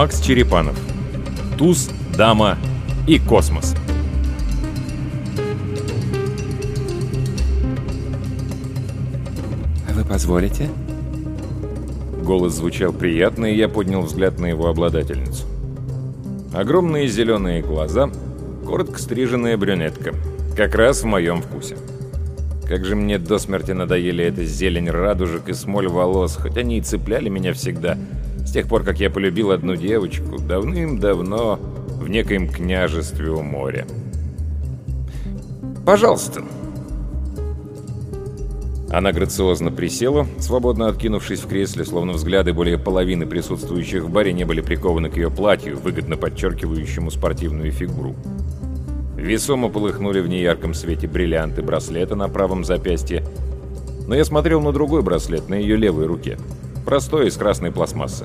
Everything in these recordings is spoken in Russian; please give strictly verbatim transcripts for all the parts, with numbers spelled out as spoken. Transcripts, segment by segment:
Макс Черепанов. Туз, дама и космос. Вы позволите? Голос звучал приятно, и я поднял взгляд на его обладательницу. Огромные зеленые глаза, коротко стриженная брюнетка. Как раз в моем вкусе. Как же мне до смерти надоели эта зелень радужек и смоль волос, хоть они и цепляли меня всегда. С тех пор, как я полюбил одну девочку, давным-давно в некоем княжестве у моря. «Пожалуйста». Она грациозно присела, свободно откинувшись в кресле, словно взгляды более половины присутствующих в баре не были прикованы к ее платью, выгодно подчеркивающему спортивную фигуру. Весомо полыхнули в неярком свете бриллианты браслета на правом запястье, но я смотрел на другой браслет, на ее левой руке, простой, из красной пластмассы.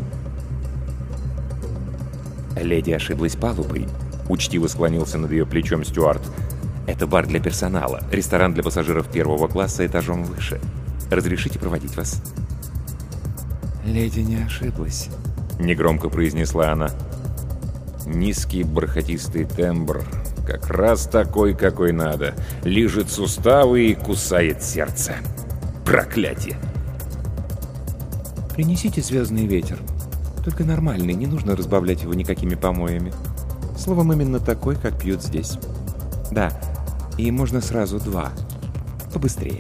«Леди ошиблась палубой», — учтиво склонился над ее плечом стюард. «Это бар для персонала, ресторан для пассажиров первого класса этажом выше. Разрешите проводить вас?» «Леди не ошиблась», — негромко произнесла она. Низкий бархатистый тембр, как раз такой, какой надо. Лижет суставы и кусает сердце. Проклятие! «Принесите звездный ветер. Только нормальный, не нужно разбавлять его никакими помоями. Словом, именно такой, как пьют здесь. Да, и можно сразу два. Побыстрее».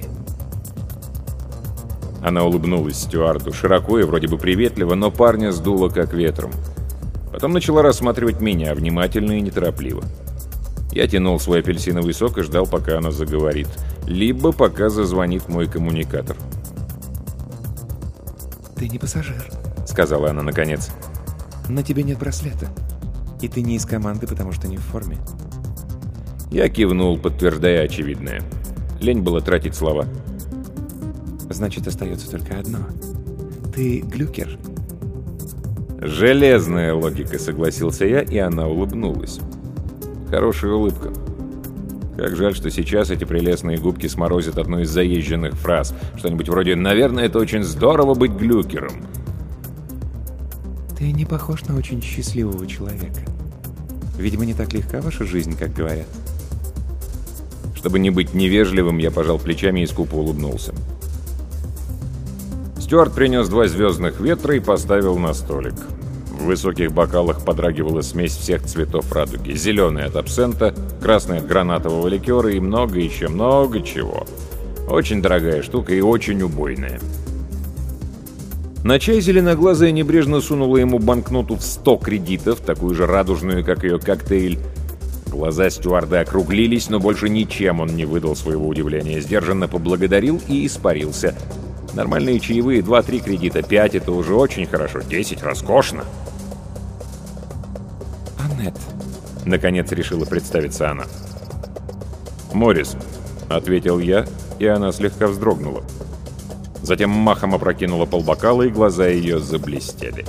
Она улыбнулась стюарду, широко и вроде бы приветливо, но парня сдуло как ветром. Потом начала рассматривать меня внимательно и неторопливо. Я тянул свой апельсиновый сок и ждал, пока она заговорит. Либо пока зазвонит мой коммуникатор. «Ты не пассажир», — сказала она наконец. «На тебе нет браслета. И ты не из команды, потому что не в форме». Я кивнул, подтверждая очевидное. Лень было тратить слова. «Значит, остается только одно. Ты глюкер?» «Железная логика», — согласился я, и она улыбнулась. Хорошая улыбка. Как жаль, что сейчас эти прелестные губки сморозят одну из заезженных фраз. Что-нибудь вроде «наверное, это очень здорово быть глюкером». «Ты не похож на очень счастливого человека. Видимо, не так легка ваша жизнь, как говорят». Чтобы не быть невежливым, я пожал плечами и скупо улыбнулся. Стюарт принес два звездных ветра и поставил на столик. В высоких бокалах подрагивала смесь всех цветов радуги. Зеленый от абсента, красный от гранатового ликера и много еще много чего. Очень дорогая штука и очень убойная. На чай зеленоглазая небрежно сунула ему банкноту в сто кредитов, такую же радужную, как ее коктейль. Глаза стюарда округлились, но больше ничем он не выдал своего удивления. Сдержанно поблагодарил и испарился. Нормальные чаевые два-три кредита, пять — это уже очень хорошо, десять — роскошно. «Аннет», — наконец решила представиться она. «Моррис», — ответил я, и она слегка вздрогнула. Затем махом опрокинула полбокала, и глаза ее заблестели.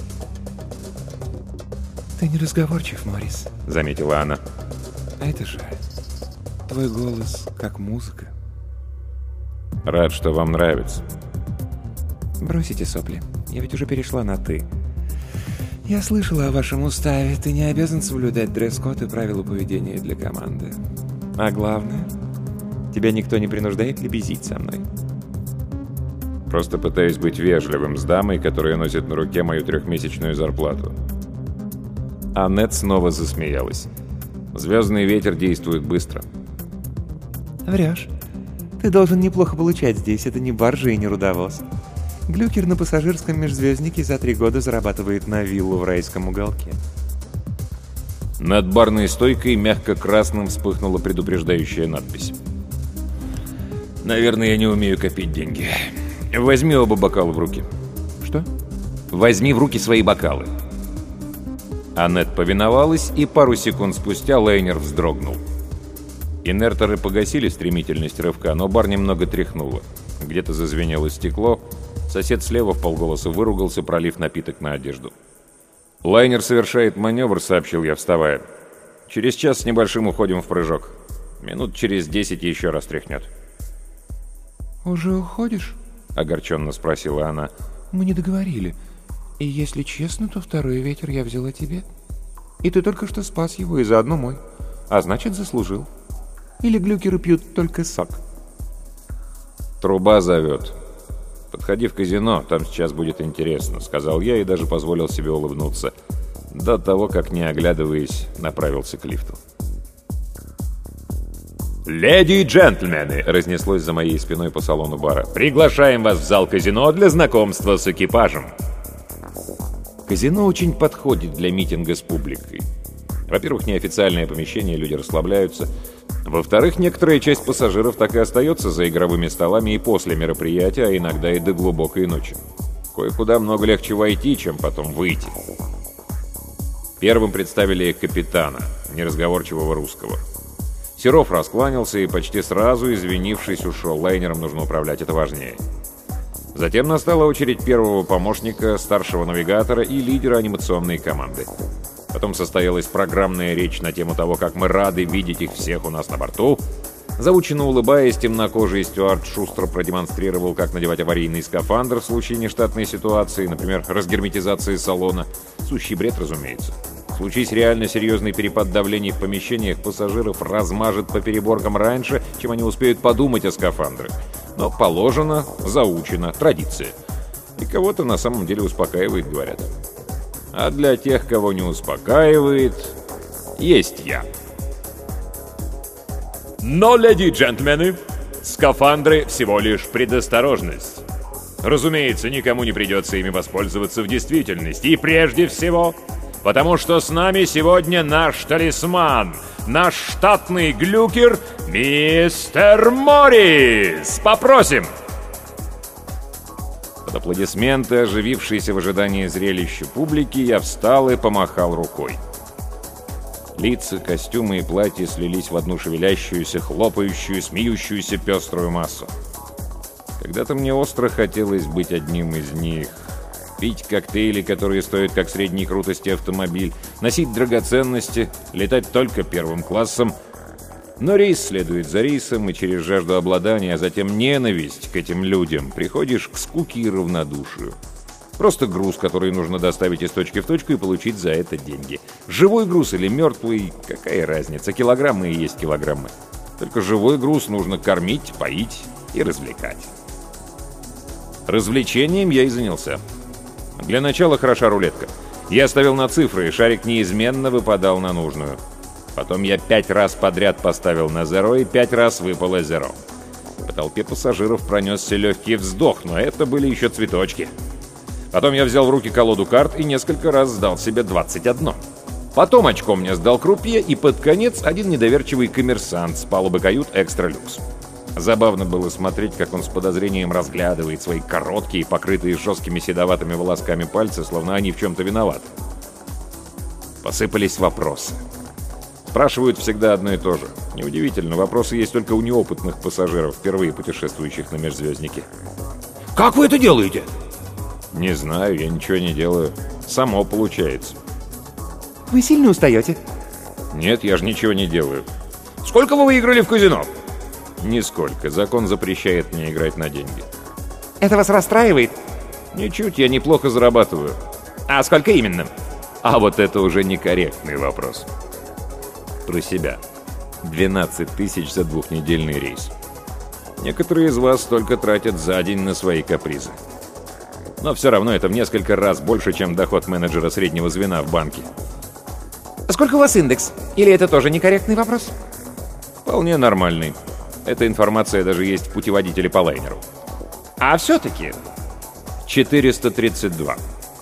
«Ты не разговорчив, Моррис», — заметила она. «А это жаль. Твой голос как музыка». «Рад, что вам нравится». «Бросите сопли. Я ведь уже перешла на «ты». Я слышала о вашем уставе. Ты не обязан соблюдать дресс-код и правила поведения для команды. А главное, тебя никто не принуждает лебезить со мной». «Просто пытаюсь быть вежливым с дамой, которая носит на руке мою трехмесячную зарплату». Аннет снова засмеялась. «Звездный ветер действует быстро». «Врешь. Ты должен неплохо получать здесь. Это не баржа и не рудовоз. Глюкер на пассажирском межзвезднике за три года зарабатывает на виллу в райском уголке». Над барной стойкой мягко красным вспыхнула предупреждающая надпись. «Наверное, я не умею копить деньги. Возьми оба бокала в руки». «Что?» «Возьми в руки свои бокалы». Аннет повиновалась, и пару секунд спустя лайнер вздрогнул. Инерторы погасили стремительность рывка, но бар немного тряхнуло. Где-то зазвенело стекло. Сосед слева вполголоса выругался, пролив напиток на одежду. «Лайнер совершает маневр», — сообщил я, вставая. «Через час с небольшим уходим в прыжок. Минут через десять еще раз тряхнет». «Уже уходишь?» — огорченно спросила она. «Мы не договорили. И если честно, то второй ветер я взяла тебе. И ты только что спас его, и заодно мой. А значит, заслужил. Или глюкеры пьют только сок? «Труба зовет. Подходи в казино, там сейчас будет интересно», — сказал я и даже позволил себе улыбнуться. До того, как, не оглядываясь, направился к лифту. «Леди и джентльмены!» — разнеслось за моей спиной по салону бара. «Приглашаем вас в зал казино для знакомства с экипажем!» Казино очень подходит для митинга с публикой. Во-первых, неофициальное помещение, люди расслабляются. Во-вторых, некоторая часть пассажиров так и остается за игровыми столами и после мероприятия, а иногда и до глубокой ночи. Кое-куда много легче войти, чем потом выйти. Первым представили капитана, неразговорчивого русского. Серов раскланялся и почти сразу, извинившись, ушел. Лайнером нужно управлять, это важнее. Затем настала очередь первого помощника, старшего навигатора и лидера анимационной команды. Потом состоялась программная речь на тему того, как мы рады видеть их всех у нас на борту. Заученно улыбаясь, темнокожий стюард шустро продемонстрировал, как надевать аварийный скафандр в случае нештатной ситуации, например, разгерметизации салона. Сущий бред, разумеется. Случись реально серьезный перепад давлений в помещениях, пассажиров размажет по переборкам раньше, чем они успеют подумать о скафандрах. Но положено, заучено, традиция. И кого-то на самом деле успокаивает, говорят. А для тех, кого не успокаивает, есть я. Но, леди и джентльмены, скафандры всего лишь предосторожность. Разумеется, никому не придется ими воспользоваться в действительности. И прежде всего, потому что с нами сегодня наш талисман, наш штатный глюкер мистер Моррис. Попросим! Под аплодисменты, оживившиеся в ожидании зрелища публики, я встал и помахал рукой. Лица, костюмы и платья слились в одну шевелящуюся, хлопающую, смеющуюся пеструю массу. Когда-то мне остро хотелось быть одним из них. Пить коктейли, которые стоят как средней крутости автомобиль, носить драгоценности, летать только первым классом. Но рейс следует за рейсом, и через жажду обладания, а затем ненависть к этим людям, приходишь к скуке и равнодушию. Просто груз, который нужно доставить из точки в точку и получить за это деньги. Живой груз или мертвый, какая разница, килограммы и есть килограммы. Только живой груз нужно кормить, поить и развлекать. Развлечением я и занялся. Для начала хороша рулетка. Я ставил на цифры, и шарик неизменно выпадал на нужную. Потом я пять раз подряд поставил на зеро, и пять раз выпало зеро. По толпе пассажиров пронесся легкий вздох, но это были еще цветочки. Потом я взял в руки колоду карт и несколько раз сдал себе двадцать одно. Потом очко мне сдал крупье, и под конец один недоверчивый коммерсант с палубы кают экстра люкс. Забавно было смотреть, как он с подозрением разглядывает свои короткие, покрытые жесткими седоватыми волосками пальцы, словно они в чем-то виноваты. Посыпались вопросы. Спрашивают всегда одно и то же. Неудивительно, вопросы есть только у неопытных пассажиров, впервые путешествующих на межзвезднике. Как вы это делаете? Не знаю, я ничего не делаю. Само получается. Вы сильно устаете? Нет, я же ничего не делаю. Сколько вы выиграли в казино? Нисколько. Закон запрещает мне играть на деньги. Это вас расстраивает? Ничуть, я неплохо зарабатываю. А сколько именно? А вот это уже некорректный вопрос. Про себя. двенадцать тысяч за двухнедельный рейс. Некоторые из вас только тратят за день на свои капризы. Но все равно это в несколько раз больше, чем доход менеджера среднего звена в банке. А сколько у вас индекс? Или это тоже некорректный вопрос? Вполне нормальный. Эта информация даже есть в путеводителе по лайнеру. А все-таки... четыреста тридцать два.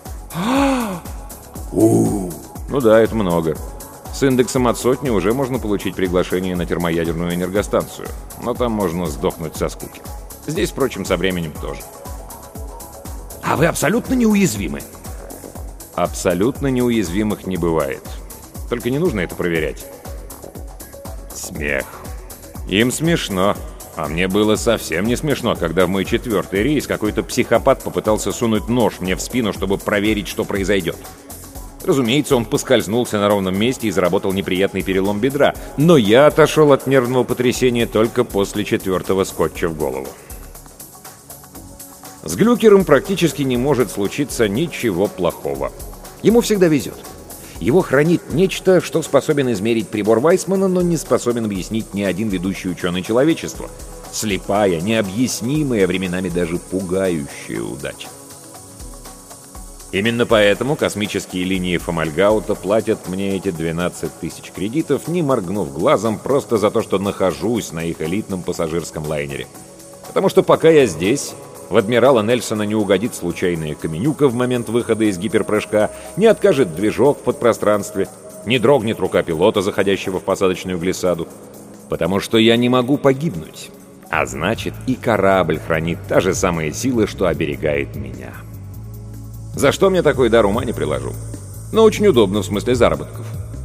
Ну да, это много. С индексом от сотни уже можно получить приглашение на термоядерную энергостанцию. Но там можно сдохнуть со скуки. Здесь, впрочем, со временем тоже. А вы абсолютно неуязвимы? Абсолютно неуязвимых не бывает. Только не нужно это проверять. Смех. Им смешно. А мне было совсем не смешно, когда в мой четвертый рейс какой-то психопат попытался сунуть нож мне в спину, чтобы проверить, что произойдет. Разумеется, он поскользнулся на ровном месте и заработал неприятный перелом бедра. Но я отошел от нервного потрясения только после четвертого скотча в голову. С Глюкером практически не может случиться ничего плохого. Ему всегда везет. Его хранит нечто, что способен измерить прибор Вайсмана, но не способен объяснить ни один ведущий ученый человечества. Слепая, необъяснимая, временами даже пугающая удача. Именно поэтому космические линии Фомальгаута платят мне эти двенадцать тысяч кредитов, не моргнув глазом, просто за то, что нахожусь на их элитном пассажирском лайнере. Потому что пока я здесь, в адмирала Нельсона не угодит случайная каменюка в момент выхода из гиперпрыжка, не откажет движок в подпространстве, не дрогнет рука пилота, заходящего в посадочную глиссаду. Потому что я не могу погибнуть. А значит, и корабль хранит та же самая сила, что оберегает меня. За что мне такой дар ума не приложу. Но очень удобно в смысле заработков.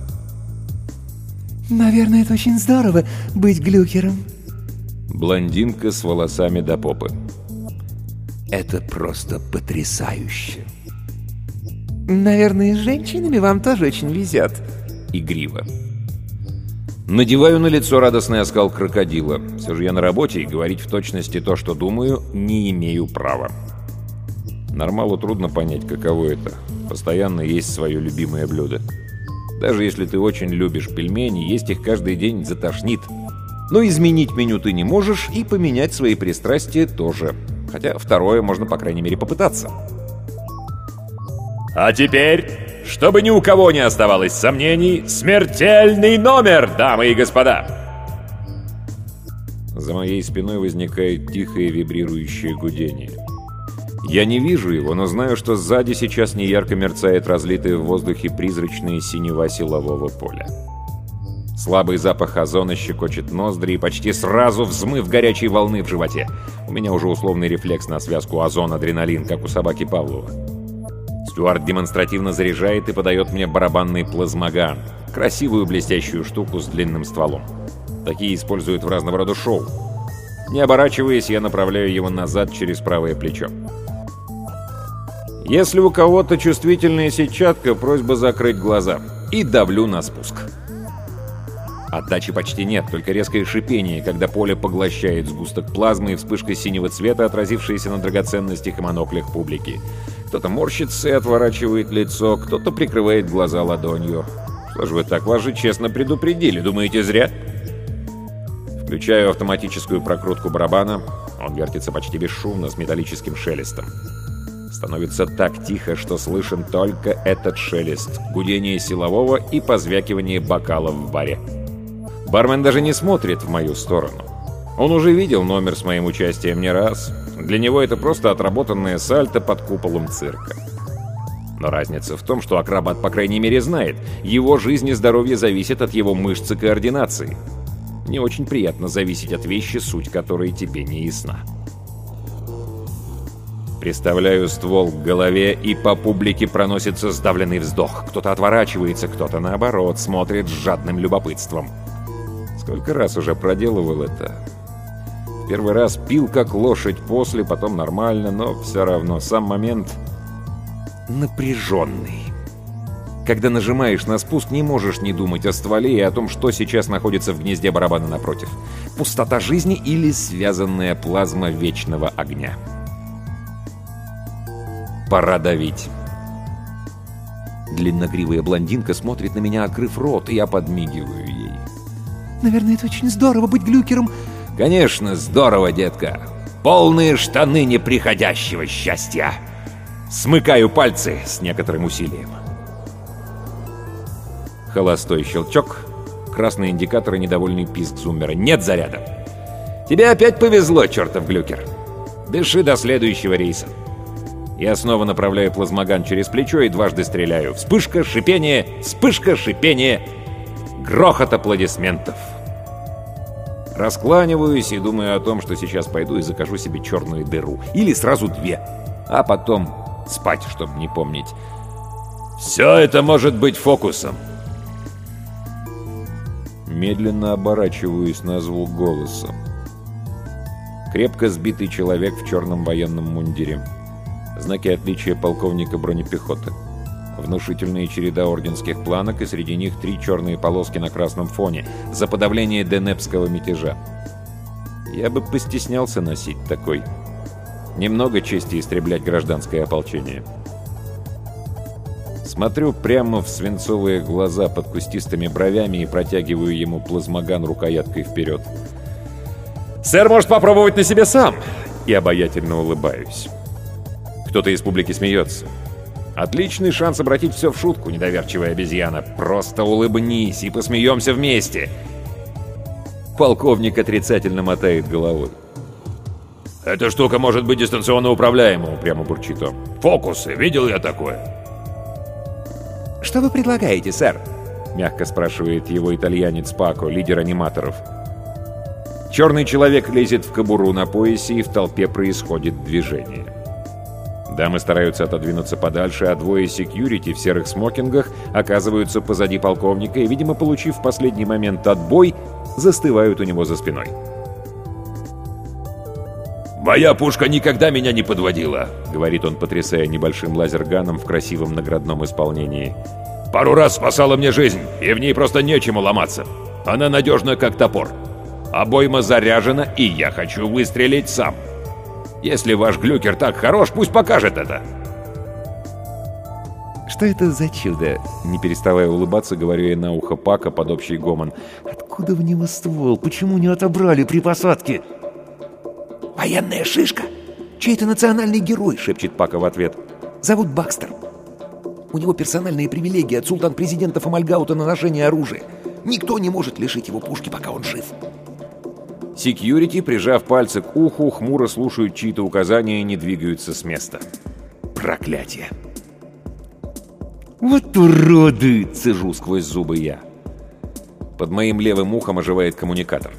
Наверное, это очень здорово быть глюкером. Блондинка с волосами до попы. Это просто потрясающе. Наверное, с женщинами вам тоже очень везет. Игриво. Надеваю на лицо радостный оскал крокодила. Все же я на работе, и говорить в точности то, что думаю, не имею права. Нормалу трудно понять, каково это. Постоянно есть свое любимое блюдо. Даже если ты очень любишь пельмени, есть их каждый день затошнит. Но изменить меню ты не можешь, и поменять свои пристрастия тоже. Хотя второе можно, по крайней мере, попытаться. А теперь, чтобы ни у кого не оставалось сомнений, смертельный номер, дамы и господа! За моей спиной возникает тихое вибрирующее гудение. Я не вижу его, но знаю, что сзади сейчас неярко мерцает разлитое в воздухе призрачное синева силового поля. Слабый запах озона щекочет ноздри, и почти сразу взмыв горячей волны в животе. У меня уже условный рефлекс на связку озон-адреналин, как у собаки Павлова. Стюарт демонстративно заряжает и подает мне барабанный плазмоган. Красивую блестящую штуку с длинным стволом. Такие используют в разного рода шоу. Не оборачиваясь, я направляю его назад через правое плечо. Если у кого-то чувствительная сетчатка, просьба закрыть глаза. И давлю на спуск. Отдачи почти нет, только резкое шипение, когда поле поглощает сгусток плазмы и вспышка синего цвета, отразившаяся на драгоценностях и моноклях публики. Кто-то морщится и отворачивает лицо, кто-то прикрывает глаза ладонью. Что ж вы так, вас же честно предупредили, думаете, зря? Включаю автоматическую прокрутку барабана. Он вертится почти бесшумно, с металлическим шелестом. Становится так тихо, что слышен только этот шелест, гудение силового и позвякивание бокалов в баре. Бармен даже не смотрит в мою сторону. Он уже видел номер с моим участием не раз. Для него это просто отработанное сальто под куполом цирка. Но разница в том, что акробат, по крайней мере, знает, его жизнь и здоровье зависят от его мышц и координации. Не очень приятно зависеть от вещи, суть которой тебе не ясна. Приставляю ствол к голове, и по публике проносится сдавленный вздох. Кто-то отворачивается, кто-то, наоборот, смотрит с жадным любопытством. Сколько раз уже проделывал это. Первый раз пил как лошадь, после, потом нормально, но все равно сам момент напряженный. Когда нажимаешь на спуск, не можешь не думать о стволе и о том, что сейчас находится в гнезде барабана напротив. Пустота жизни или связанная плазма вечного огня. Пора давить. Длинногривая блондинка смотрит на меня, открыв рот, и я подмигиваю ей. Наверное, это очень здорово быть глюкером. Конечно, здорово, детка. Полные штаны неприходящего счастья. Смыкаю пальцы с некоторым усилием. Холостой щелчок, красный индикатор и недовольный писк зуммера. Нет заряда. Тебе опять повезло, чертов глюкер. Дыши до следующего рейса. Я снова направляю плазмоган через плечо и дважды стреляю. Вспышка, шипение, вспышка, шипение. Грохот аплодисментов. Раскланиваюсь и думаю о том, что сейчас пойду и закажу себе черную дыру. Или сразу две. А потом спать, чтобы не помнить. Все это может быть фокусом. Медленно оборачиваюсь на звук голоса. Крепко сбитый человек в черном военном мундире. Знаки отличия полковника бронепехоты. Внушительная череда орденских планок, и среди них три черные полоски на красном фоне за подавление денепского мятежа. Я бы постеснялся носить такой. Немного чести истреблять гражданское ополчение. Смотрю прямо в свинцовые глаза под кустистыми бровями и протягиваю ему плазмоган рукояткой вперед. «Сэр может попробовать на себе сам!» И обаятельно улыбаюсь. Кто-то из публики смеется. Отличный шанс обратить все в шутку, недоверчивая обезьяна. Просто улыбнись и посмеемся вместе. Полковник отрицательно мотает головой. «Эта штука может быть дистанционно управляема», — прямо бурчит он. «Фокусы, видел я такое». «Что вы предлагаете, сэр?» — мягко спрашивает его итальянец Пако, лидер аниматоров. Черный человек лезет в кобуру на поясе, и в толпе происходит движение. Дамы стараются отодвинуться подальше, а двое секьюрити в серых смокингах оказываются позади полковника и, видимо, получив в последний момент отбой, застывают у него за спиной. «Моя пушка никогда меня не подводила», — говорит он, потрясая небольшим лазерганом в красивом наградном исполнении. «Пару раз спасала мне жизнь, и в ней просто нечему ломаться. Она надежна, как топор. Обойма заряжена, и я хочу выстрелить сам. Если ваш глюкер так хорош, пусть покажет это». «Что это за чудо?» Не переставая улыбаться, говорю я на ухо Пако под общий гомон. «Откуда в него ствол? Почему не отобрали при посадке?» «Военная шишка! Чей-то национальный герой!» — шепчет Пако в ответ. «Зовут Бакстер. У него персональные привилегии от султан-президента Фомальгаута на ношение оружия. Никто не может лишить его пушки, пока он жив». Секьюрити, прижав пальцы к уху, хмуро слушают чьи-то указания и не двигаются с места. Проклятие! «Вот уроды!» — цежу сквозь зубы я. Под моим левым ухом оживает коммуникатор.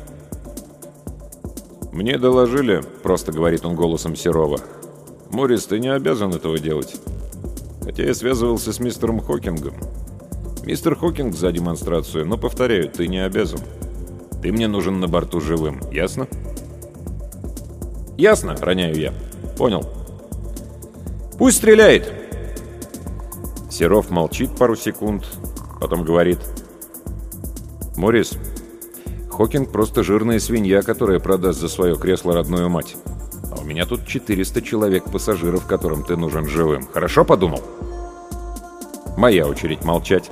«Мне доложили», — просто говорит он голосом Серова. «Моррис, ты не обязан этого делать. Хотя я связывался с мистером Хокингом. Мистер Хокинг за демонстрацию, но, повторяю, ты не обязан. Ты мне нужен на борту живым, ясно?» «Ясно», — роняю я. «Понял». «Пусть стреляет». Серов молчит пару секунд, потом говорит: «Моррис, Хокинг просто жирная свинья, которая продаст за свое кресло родную мать. А у меня тут четыреста человек пассажиров, которым ты нужен живым. Хорошо подумал?» Моя очередь молчать.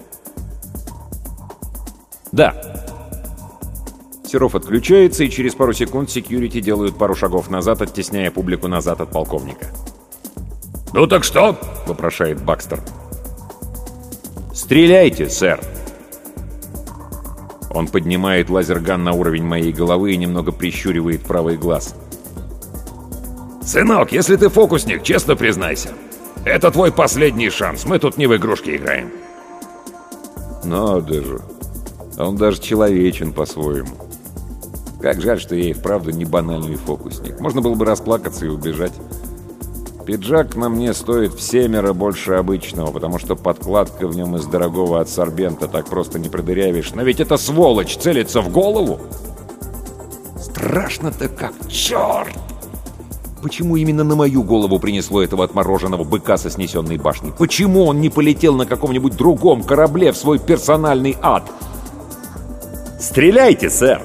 «Да». Серов отключается, и через пару секунд секьюрити делают пару шагов назад, оттесняя публику назад от полковника. «Ну так что?» — вопрошает Бакстер. «Стреляйте, сэр!» Он поднимает лазерган на уровень моей головы и немного прищуривает правый глаз. «Сынок, если ты фокусник, честно признайся. Это твой последний шанс, мы тут не в игрушки играем». Надо же. Он даже человечен по-своему. Как жаль, что я и вправду не банальный фокусник. Можно было бы расплакаться и убежать. Пиджак на мне стоит в семеро больше обычного, потому что подкладка в нем из дорогого адсорбента так просто не продырявишь. Но ведь эта сволочь целится в голову. Страшно-то как, черт! Почему именно на мою голову принесло этого отмороженного быка со снесенной башней? Почему он не полетел на каком-нибудь другом корабле в свой персональный ад? «Стреляйте, сэр!»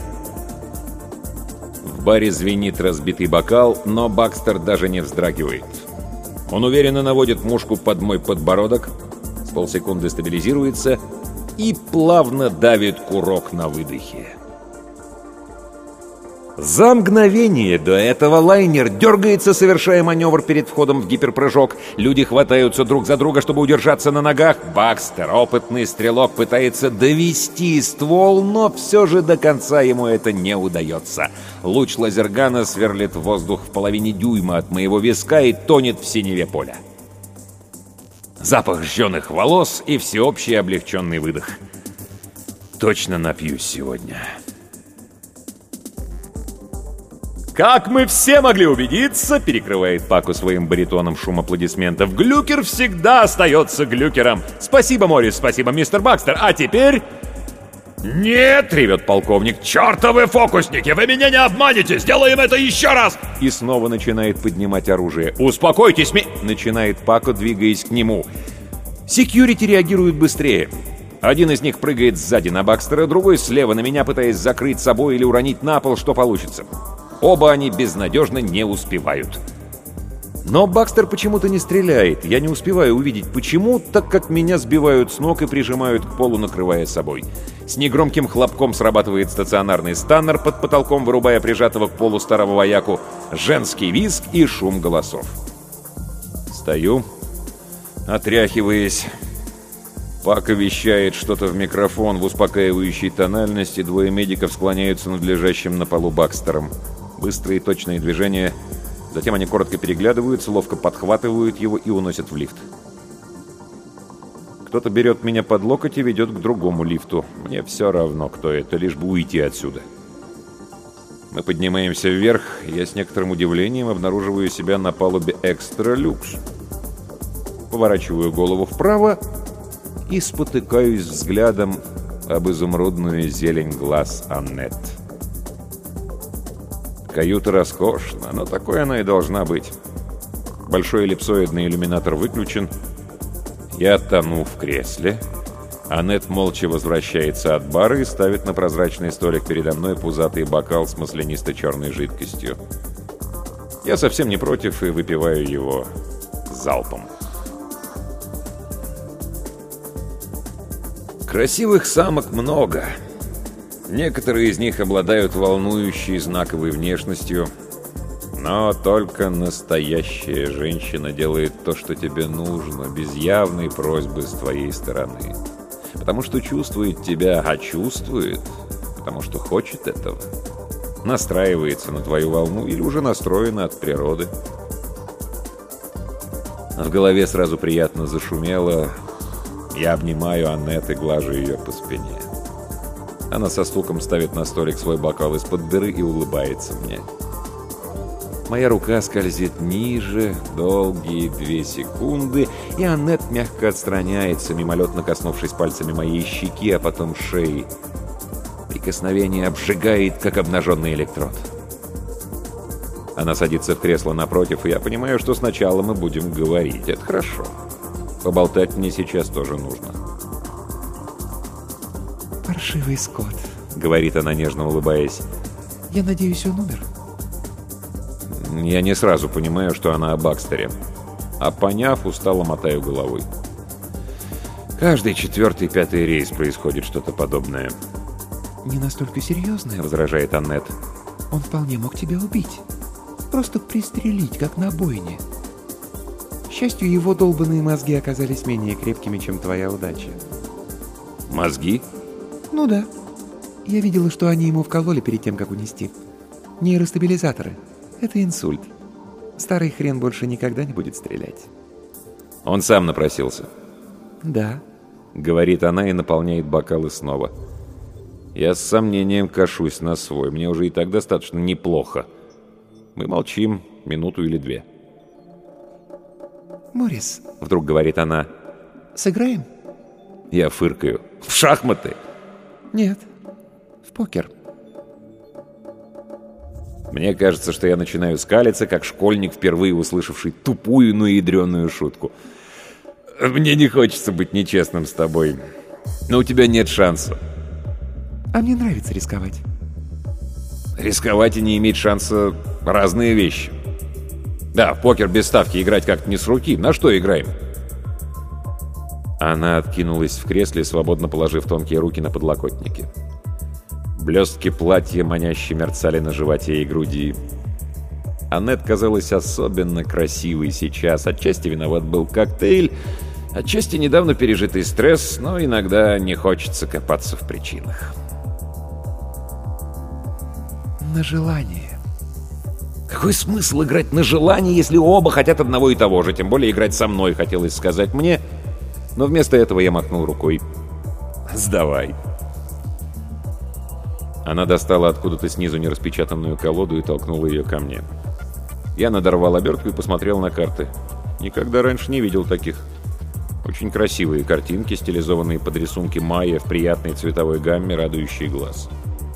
В баре звенит разбитый бокал, но Бакстер даже не вздрагивает. Он уверенно наводит мушку под мой подбородок, с полсекунды стабилизируется и плавно давит курок на выдохе. За мгновение до этого лайнер дергается, совершая маневр перед входом в гиперпрыжок. Люди хватаются друг за друга, чтобы удержаться на ногах. Бакстер, опытный стрелок, пытается довести ствол, но все же до конца ему это не удается. Луч лазергана сверлит воздух в половине дюйма от моего виска и тонет в синеве поля. Запах жженых волос и всеобщий облегченный выдох. Точно напьюсь сегодня. «Как мы все могли убедиться», — перекрывает Пако своим баритоном шум аплодисментов, «глюкер всегда остается глюкером. Спасибо, Моррис, спасибо, мистер Бакстер. А теперь...» «Нет!» — ревет полковник. «Чертовы фокусники! Вы меня не обманете! Сделаем это еще раз!» И снова начинает поднимать оружие. «Успокойтесь, ми...» — начинает Пако, двигаясь к нему. Секьюрити реагируют быстрее. Один из них прыгает сзади на Бакстера, другой слева на меня, пытаясь закрыть собой или уронить на пол, что получится. Оба они безнадежно не успевают. Но Бакстер почему-то не стреляет. Я не успеваю увидеть почему, так как меня сбивают с ног и прижимают к полу, накрывая собой. С негромким хлопком срабатывает стационарный станнер под потолком, вырубая прижатого к полу старого вояку, женский визг и шум голосов. Стою, отряхиваясь. Пака вещает что-то в микрофон в успокаивающей тональности, двое медиков склоняются над лежащим на полу Бакстером. Быстрые точные движения. Затем они коротко переглядываются, ловко подхватывают его и уносят в лифт. Кто-то берет меня под локоть и ведет к другому лифту. Мне все равно, кто это, лишь бы уйти отсюда. Мы поднимаемся вверх, и я с некоторым удивлением обнаруживаю себя на палубе «Экстра Люкс». Поворачиваю голову вправо и спотыкаюсь взглядом об изумрудную зелень глаз Аннет. Каюта роскошна, но такой она и должна быть. Большой эллипсоидный иллюминатор выключен. Я тону в кресле. Аннет молча возвращается от бара и ставит на прозрачный столик передо мной пузатый бокал с маслянисто-черной жидкостью. Я совсем не против и выпиваю его залпом. Красивых самок много. Некоторые из них обладают волнующей знаковой внешностью, но только настоящая женщина делает то, что тебе нужно, без явной просьбы с твоей стороны. Потому что чувствует тебя, а чувствует, потому что хочет этого. Настраивается на твою волну или уже настроена от природы. В голове сразу приятно зашумело. Я обнимаю Аннет и глажу ее по спине. Она со стуком ставит на столик свой бокал из-под дыры и улыбается мне. Моя рука скользит ниже, долгие две секунды, и Аннет мягко отстраняется, мимолетно коснувшись пальцами моей щеки, а потом шеи. Прикосновение обжигает, как обнаженный электрод. Она садится в кресло напротив, и я понимаю, что сначала мы будем говорить. Это хорошо. Поболтать мне сейчас тоже нужно. «Паршивый скот», — говорит она, нежно улыбаясь. «Я надеюсь, он умер?» Я не сразу понимаю, что она о Бакстере. А поняв, устало мотаю головой. Каждый четвертый, пятый рейс происходит что-то подобное. «Не настолько серьезное», — возражает Аннет. «Он вполне мог тебя убить. Просто пристрелить, как на бойне. К счастью, его долбанные мозги оказались менее крепкими, чем твоя удача». «Мозги?» «Ну да. Я видела, что они ему вкололи перед тем, как унести. Нейростабилизаторы. Это инсульт. Старый хрен больше никогда не будет стрелять». «Он сам напросился?» «Да», — говорит она и наполняет бокалы снова. Я с сомнением кашусь на свой. Мне уже и так достаточно неплохо. Мы молчим минуту или две. «Моррис», — вдруг говорит она, — «сыграем?» Я фыркаю. «В шахматы?» «Нет, в покер». Мне кажется, что я начинаю скалиться, как школьник, впервые услышавший тупую, но ядреную шутку. «Мне не хочется быть нечестным с тобой, но у тебя нет шанса». «А мне нравится рисковать». «Рисковать и не иметь шанса — разные вещи. Да, в покер без ставки играть как-то не с руки. На что играем?» Она откинулась в кресле, свободно положив тонкие руки на подлокотники. Блестки платья маняще мерцали на животе и груди. Аннет казалась особенно красивой сейчас. Отчасти виноват был коктейль, отчасти недавно пережитый стресс, но иногда не хочется копаться в причинах. «На желание». Какой смысл играть на желание, если оба хотят одного и того же? Тем более играть со мной, хотелось сказать мне. Но вместо этого я махнул рукой. «Сдавай». Она достала откуда-то снизу нераспечатанную колоду и толкнула ее ко мне. Я надорвал обертку и посмотрел на карты. Никогда раньше не видел таких. Очень красивые картинки, стилизованные под рисунки майя в приятной цветовой гамме, радующей глаз.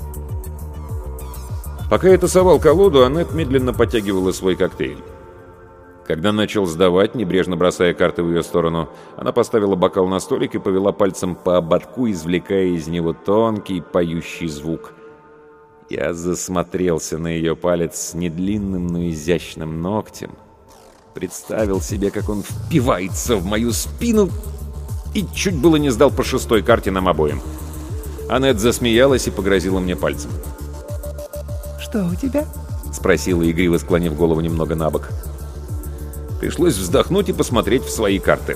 Пока я тасовал колоду, Аннет медленно подтягивала свой коктейль. Когда начал сдавать, небрежно бросая карты в ее сторону, она поставила бокал на столик и повела пальцем по ободку, извлекая из него тонкий поющий звук. Я засмотрелся на ее палец с недлинным, но изящным ногтем. Представил себе, как он впивается в мою спину и чуть было не сдал по шестой карте нам обоим. Аннет засмеялась и погрозила мне пальцем. «Что у тебя?» — спросила, игриво склонив голову немного на бок. Пришлось вздохнуть и посмотреть в свои карты.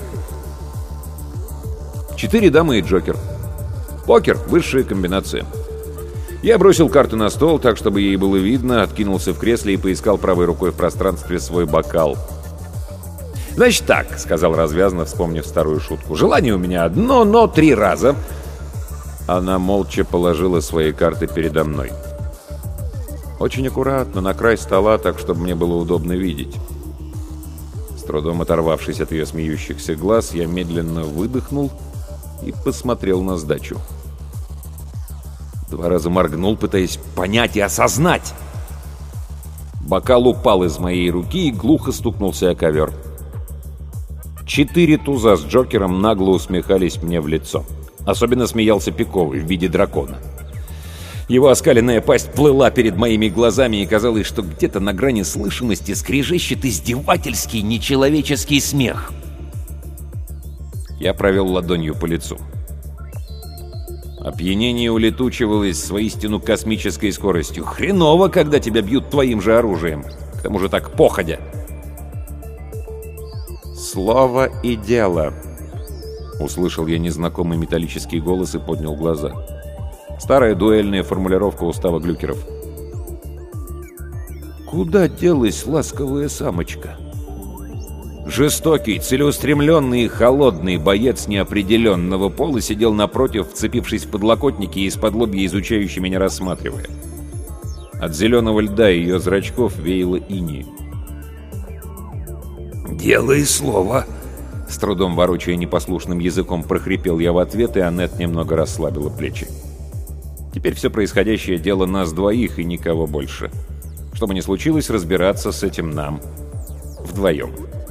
Четыре дамы и джокер. Покер — высшая комбинация. Я бросил карты на стол, так, чтобы ей было видно, откинулся в кресле и поискал правой рукой в пространстве свой бокал. «Значит так», — сказал развязно, вспомнив старую шутку. «Желание у меня одно, но три раза». Она молча положила свои карты передо мной. Очень аккуратно, на край стола, так, чтобы мне было удобно видеть. С трудом оторвавшись от ее смеющихся глаз, я медленно выдохнул и посмотрел на сдачу. Два раза моргнул, пытаясь понять и осознать. Бокал упал из моей руки и глухо стукнулся о ковер. Четыре туза с джокером нагло усмехались мне в лицо. Особенно смеялся Пиковый в виде дракона. Его оскаленная пасть плыла перед моими глазами, и казалось, что где-то на грани слышимости скрежещет издевательский, нечеловеческий смех. Я провел ладонью по лицу. Опьянение улетучивалось с воистину космической скоростью. Хреново, когда тебя бьют твоим же оружием. К тому же так походя. «Слово и дело», — услышал я незнакомый металлический голос и поднял глаза. Старая дуэльная формулировка устава глюкеров. Куда делась ласковая самочка? Жестокий, целеустремленный и холодный боец неопределенного пола сидел напротив, вцепившись в подлокотники и из-под лобья изучающе меня рассматривая. От зеленого льда ее зрачков веяло инеем. «Дело и слово!» С трудом ворочая непослушным языком, прохрипел я в ответ, и Аннет немного расслабила плечи. Теперь все происходящее — дело нас двоих и никого больше. Что бы ни случилось, разбираться с этим нам вдвоем.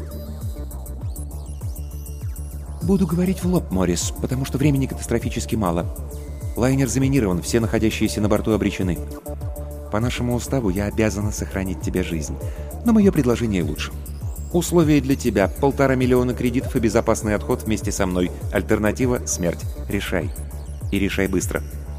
«Буду говорить в лоб, Моррис, потому что времени катастрофически мало. Лайнер заминирован, все находящиеся на борту обречены. По нашему уставу я обязана сохранить тебе жизнь, но мое предложение лучше. Условия для тебя — полтора миллиона кредитов и безопасный отход вместе со мной. Альтернатива — смерть. Решай. И решай быстро».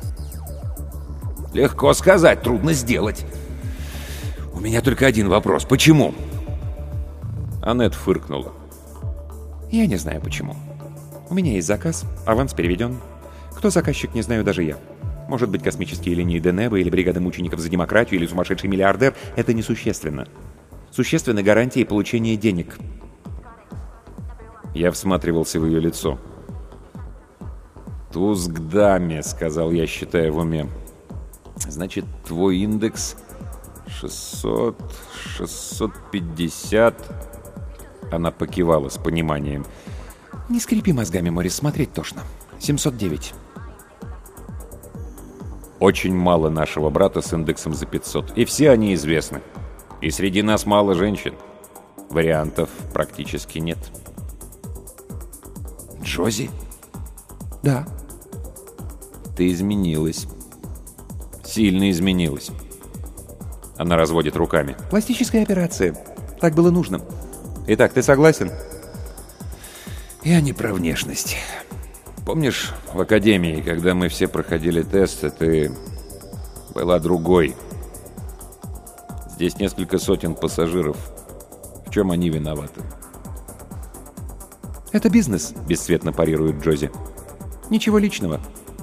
Легко сказать, трудно сделать. У меня только один вопрос. Почему? Аннет фыркнула. «Я не знаю, почему. У меня есть заказ, аванс переведен. Кто заказчик, не знаю даже я. Может быть, космические линии Денеба или бригада мучеников за демократию или сумасшедший миллиардер — это несущественно. Существенны гарантии получения денег». Я всматривался в ее лицо. «Туз к даме», — сказал я, считая в уме. «Значит, твой индекс шестьсот, шестьсот пятьдесят...» Она покивала с пониманием. «Не скрипи мозгами, Моррис, смотреть тошно. семьсот девять». Очень мало нашего брата с индексом за пятьсот. И все они известны. И среди нас мало женщин. Вариантов практически нет. «Джози?» «Да». «Ты изменилась. Сильно изменилась». Она разводит руками. «Пластическая операция. Так было нужно. Итак, ты согласен?» «Я не про внешность. Помнишь, в академии, когда мы все проходили тесты, ты была другой? Здесь несколько сотен пассажиров. В чем они виноваты?» «Это бизнес», — бесцветно парирует Джози. «Ничего личного».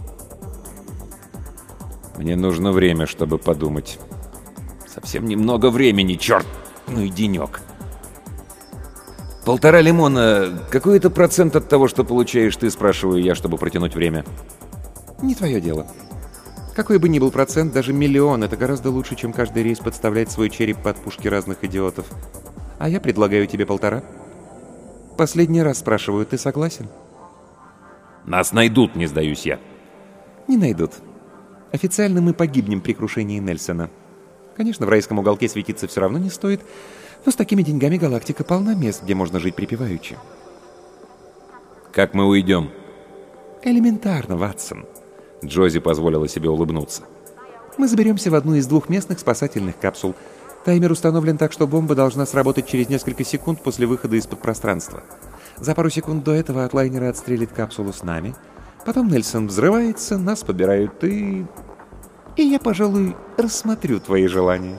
«Мне нужно время, чтобы подумать». «Совсем немного времени, черт! Ну и денек». «Полтора лимона. Какой это процент от того, что получаешь ты?» — спрашиваю я, чтобы протянуть время. «Не твое дело. Какой бы ни был процент, даже миллион — это гораздо лучше, чем каждый рейс подставлять свой череп под пушки разных идиотов. А я предлагаю тебе полтора. Последний раз спрашиваю, ты согласен?» «Нас найдут», — не сдаюсь я. «Не найдут. Официально мы погибнем при крушении Нельсона. Конечно, в райском уголке светиться все равно не стоит, но с такими деньгами галактика полна мест, где можно жить припеваючи». «Как мы уйдем?» «Элементарно, Ватсон». Джози позволила себе улыбнуться. Мы заберемся в одну из двух местных спасательных капсул. Таймер установлен так, что бомба должна сработать через несколько секунд после выхода из-под пространства. За пару секунд до этого от лайнера отстрелит капсулу с нами. Потом Нельсон взрывается, нас побирают и... И я, пожалуй, рассмотрю твои желания.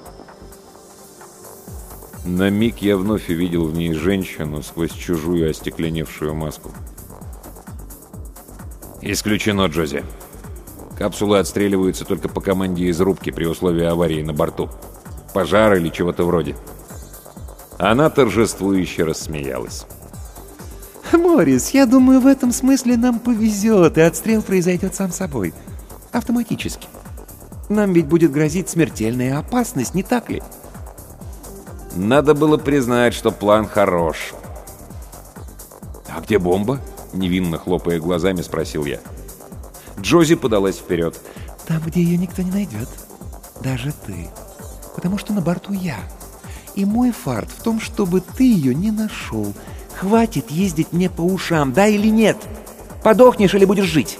На миг я вновь увидел в ней женщину сквозь чужую остекленевшую маску. «Исключено, Джози. Капсулы отстреливаются только по команде из рубки при условии аварии на борту. Пожар или чего-то вроде». Она торжествующе рассмеялась. Моррис, я думаю, в этом смысле нам повезет, и отстрел произойдет сам собой. Автоматически. Нам ведь будет грозить смертельная опасность, не так ли? Надо было признать, что план хорош. «А где бомба?» — невинно хлопая глазами, спросил я. Джози подалась вперед. «Там, где ее никто не найдет. Даже ты. Потому что на борту я. И мой фарт в том, чтобы ты ее не нашел. Хватит ездить мне по ушам, да или нет? Подохнешь или будешь жить?»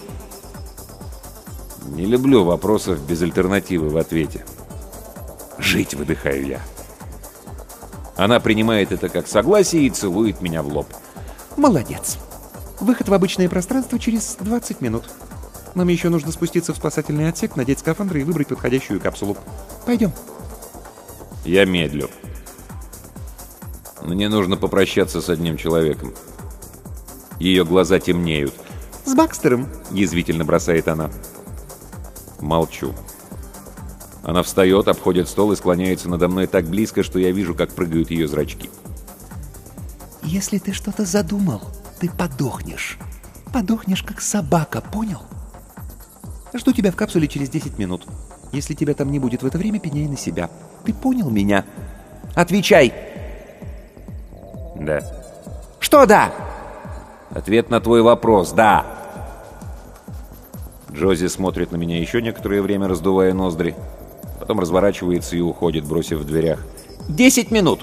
Не люблю вопросов без альтернативы в ответе. «Жить», — выдыхаю я. Она принимает это как согласие и целует меня в лоб. «Молодец. Выход в обычное пространство через двадцать минут. Нам еще нужно спуститься в спасательный отсек, надеть скафандры и выбрать подходящую капсулу. Пойдем». Я медлю. Мне нужно попрощаться с одним человеком. Ее глаза темнеют. «С Бакстером», — язвительно бросает она. Молчу. Она встает, обходит стол и склоняется надо мной так близко, что я вижу, как прыгают ее зрачки. «Если ты что-то задумал, ты подохнешь. Подохнешь, как собака, понял? Жду тебя в капсуле через десять минут. Если тебя там не будет в это время, пеняй на себя. Ты понял меня? Отвечай!» «Да». «Что «да»?» Ответ на твой вопрос — да. Джози смотрит на меня еще некоторое время, раздувая ноздри. Потом разворачивается и уходит, бросив в дверях: «Десять минут!»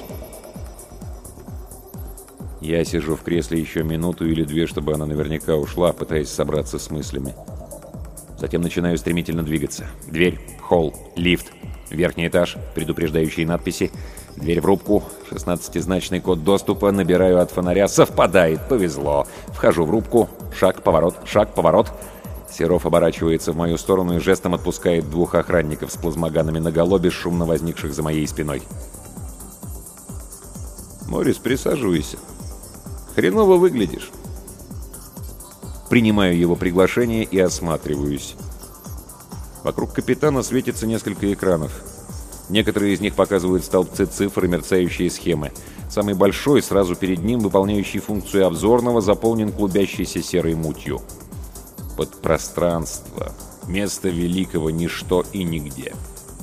Я сижу в кресле еще минуту или две, чтобы она наверняка ушла, пытаясь собраться с мыслями. Затем начинаю стремительно двигаться. Дверь, холл, лифт, верхний этаж, предупреждающие надписи, дверь в рубку, шестнадцатизначный код доступа, набираю от фонаря, совпадает, повезло. Вхожу в рубку, шаг, поворот, шаг, поворот. Серов оборачивается в мою сторону и жестом отпускает двух охранников с плазмоганами наголо, бесшумно возникших за моей спиной. «Моррис, присаживайся. Хреново выглядишь». Принимаю его приглашение и осматриваюсь. Вокруг капитана светится несколько экранов. Некоторые из них показывают столбцы цифр и мерцающие схемы. Самый большой, сразу перед ним, выполняющий функцию обзорного, заполнен клубящейся серой мутью. Подпространство. Место великого ничто и нигде.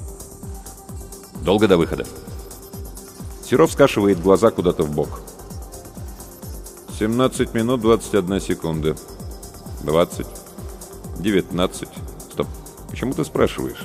Долго до выхода? Серов скашивает глаза куда-то в бок. семнадцать минут двадцать одна секунда. двадцать. девятнадцать. Стоп. Почему ты спрашиваешь?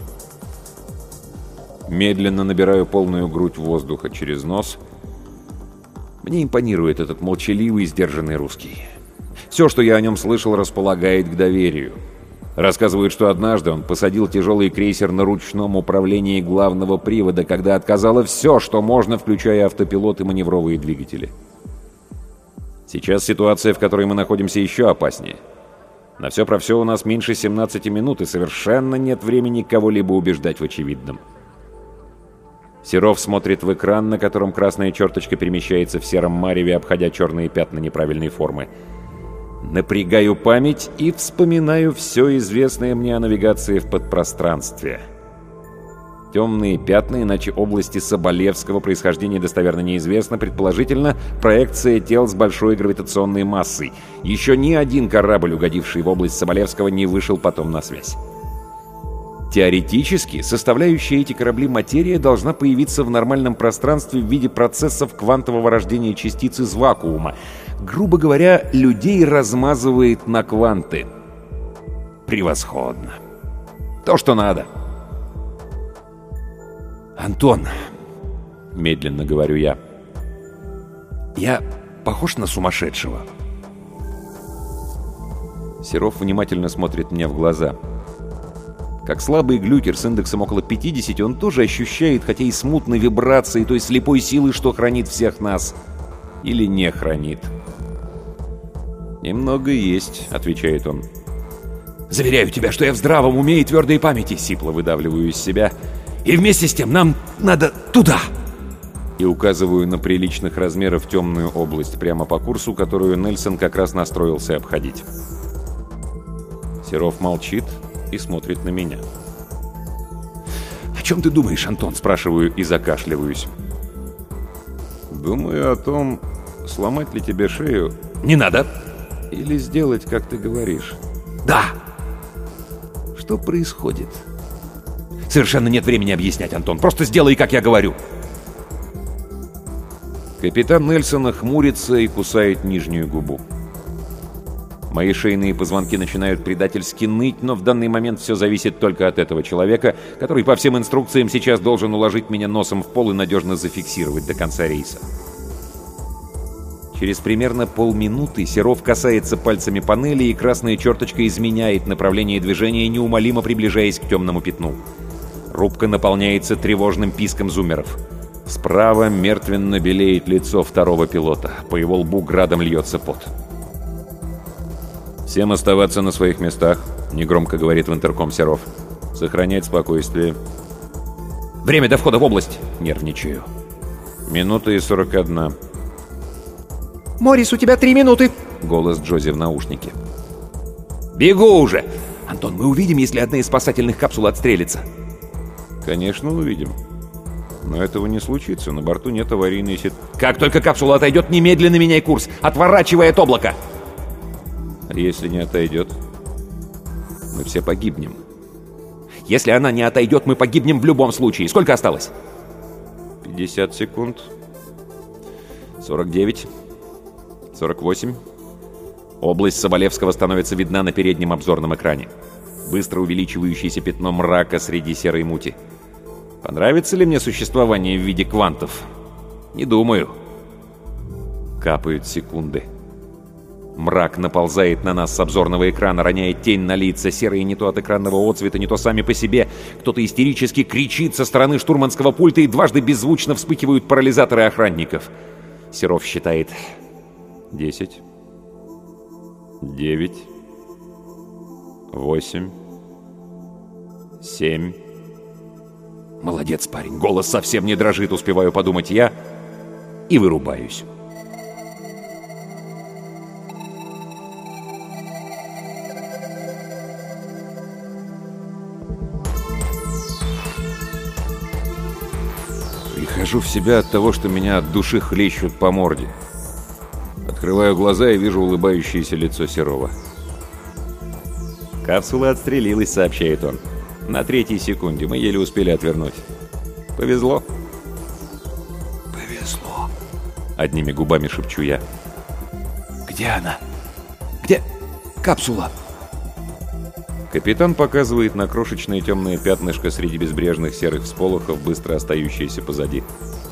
Медленно набираю полную грудь воздуха через нос. Мне импонирует этот молчаливый, сдержанный русский. Все, что я о нем слышал, располагает к доверию. Рассказывают, что однажды он посадил тяжелый крейсер на ручном управлении главного привода, когда отказало все, что можно, включая автопилот и маневровые двигатели. Сейчас ситуация, в которой мы находимся, еще опаснее. На все про все у нас меньше семнадцати минут, и совершенно нет времени кого-либо убеждать в очевидном. Серов смотрит в экран, на котором красная черточка перемещается в сером мареве, обходя черные пятна неправильной формы. Напрягаю память и вспоминаю все известное мне о навигации в подпространстве. Темные пятна, иначе области Соболевского, происхождение достоверно неизвестно, предположительно, проекция тел с большой гравитационной массой. Еще ни один корабль, угодивший в область Соболевского, не вышел потом на связь. Теоретически, составляющая эти корабли материя должна появиться в нормальном пространстве в виде процессов квантового рождения частиц из вакуума. Грубо говоря, людей размазывает на кванты. Превосходно. То, что надо. «Антон», — медленно говорю я, — «я похож на сумасшедшего?» Серов внимательно смотрит мне в глаза. Как слабый глюкер с индексом около пятидесяти, он тоже ощущает, хотя и смутно, вибрации той слепой силы, что хранит всех нас. Или не хранит. «Немного есть», — отвечает он. «Заверяю тебя, что я в здравом уме и твердой памяти», — сипло выдавливаю из себя. «И вместе с тем нам надо туда!» И указываю на приличных размеров темную область прямо по курсу, которую Нельсон как раз настроился обходить. Серов молчит и смотрит на меня. «О чем ты думаешь, Антон?» — Спрашиваю и закашливаюсь. «Думаю о том, сломать ли тебе шею...» «Не надо!» «Или сделать, как ты говоришь». «Да!» «Что происходит?» «Совершенно нет времени объяснять, Антон. Просто сделай, как я говорю». Капитан Нельсона хмурится и кусает нижнюю губу. Мои шейные позвонки начинают предательски ныть, но в данный момент все зависит только от этого человека, который по всем инструкциям сейчас должен уложить меня носом в пол и надежно зафиксировать до конца рейса. Через примерно полминуты Серов касается пальцами панели, и красная черточка изменяет направление движения, неумолимо приближаясь к темному пятну. Рубка наполняется тревожным писком зуммеров. Справа мертвенно белеет лицо второго пилота. По его лбу градом льется пот. «Всем оставаться на своих местах», — негромко говорит в интерком Серов. «Сохранять спокойствие». «Время до входа в область!» — нервничаю. «Минута и сорок одна». «Моррис, у тебя три минуты!» — голос Джози в наушнике. «Бегу уже! Антон, мы увидим, если одна из спасательных капсул отстрелится». «Конечно, увидим. Но этого не случится. На борту нет аварийной сет...» «Как только капсула отойдет, немедленно меняй курс! Отворачивай от облака!» «А если не отойдет? Мы все погибнем». «Если она не отойдет, мы погибнем в любом случае. Сколько осталось?» пятьдесят секунд. сорок девять. сорок восемь. Область Соболевского становится видна на переднем обзорном экране. Быстро увеличивающееся пятно мрака среди серой мути. Понравится ли мне существование в виде квантов? Не думаю. Капают секунды. Мрак наползает на нас с обзорного экрана, роняя тень на лица, серые не то от экранного отцвета, не то сами по себе. Кто-то истерически кричит со стороны штурманского пульта, и дважды беззвучно вспыхивают парализаторы охранников. Серов считает... Десять. Девять. Восемь. Семь. Молодец, парень, голос совсем не дрожит, успеваю подумать я, и вырубаюсь. Прихожу в себя от того, что меня от души хлещут по морде. Открываю глаза и вижу улыбающееся лицо Серова. «Капсула отстрелилась», — сообщает он. «На третьей секунде. Мы еле успели отвернуть. Повезло». «Повезло», — одними губами шепчу я. «Где она? Где капсула?» Капитан показывает на крошечное темное пятнышко среди безбрежных серых всполохов, быстро остающееся позади.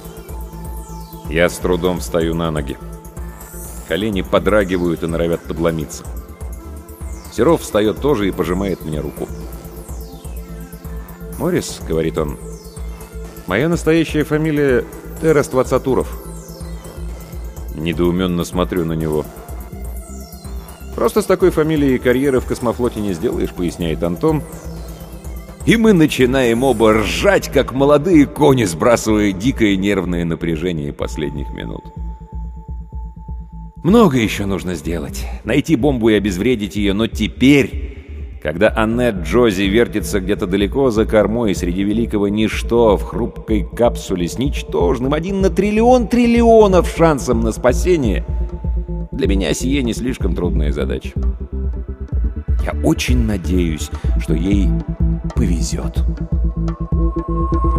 Я с трудом встаю на ноги. Колени подрагивают и норовят подломиться. Серов встает тоже и пожимает мне руку. «Моррис», — говорит он, — «моя настоящая фамилия Тераст Вацатуров». Недоуменно смотрю на него. «Просто с такой фамилией карьеры в космофлоте не сделаешь», — поясняет Антон. И мы начинаем оба ржать, как молодые кони, сбрасывая дикое нервное напряжение последних минут. Много еще нужно сделать. Найти бомбу и обезвредить ее, но теперь, когда Аннет Джози вертится где-то далеко за кормой среди великого ничто в хрупкой капсуле с ничтожным один на триллион триллионов шансом на спасение, для меня сие не слишком трудная задача. Я очень надеюсь, что ей повезет.